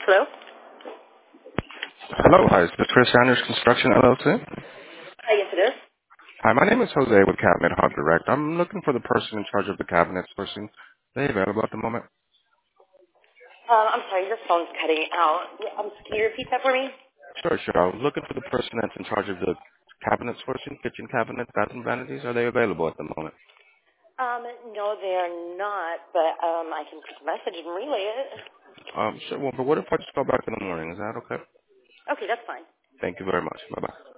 Hello? Hello, hi. Is this Chris Sanders Construction LLC? Hi, yes it is. Hi, my name is Jose with Cabinet Hub Direct. I'm looking for the person in charge of the cabinets person. Are they available at the moment? I'm sorry, your phone's cutting out. Yeah, can you repeat that for me? Sure. I was looking for the person that's in charge of the cabinets person, kitchen cabinets, bathroom vanities. Are they available at the moment? No, they are not, but I can take a message and relay it. Sure. Well, but what if I just call back in the morning? Is that okay? Okay, that's fine. Thank you very much. Bye-bye.